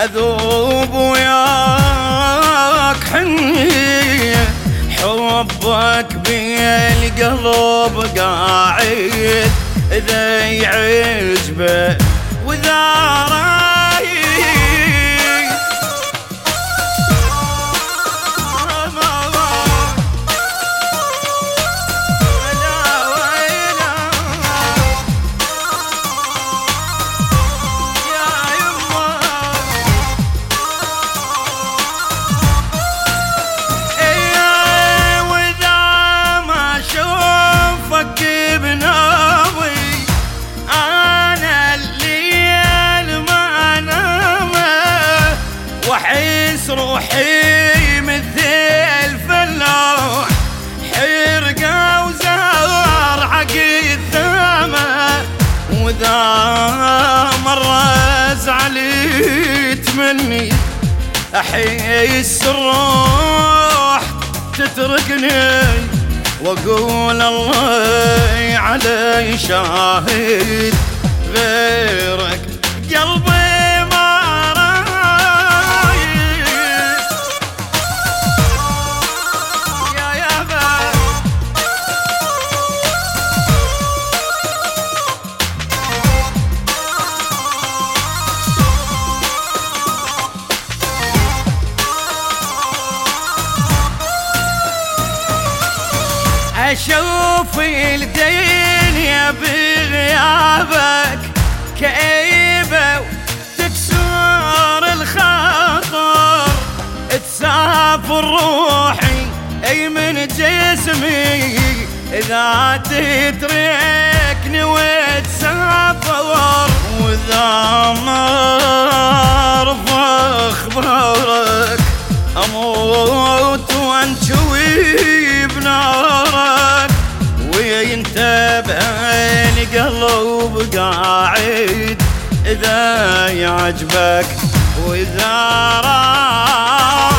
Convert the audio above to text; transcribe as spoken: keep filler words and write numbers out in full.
أذوب وياك حنية، حبك بالقلب قاعد إذا يعجبه وإذا واحس روحي مثل فلاح حرقة وزار عقيد ثامة، وذا مرة زعلت مني أحس الروح تتركني، وأقول الله علي شاهد غيرك قلبي أشوف الدنيا بغيابك كئيبة وتكسر الخاطر، تسافر روحي أي من جسمي إذا تتركني وتسافر، وإذا ما أعرف أخبارك أموت وانشوي بنارك، وانت بهالقلب قاعد إذا يعجبك وإذا راك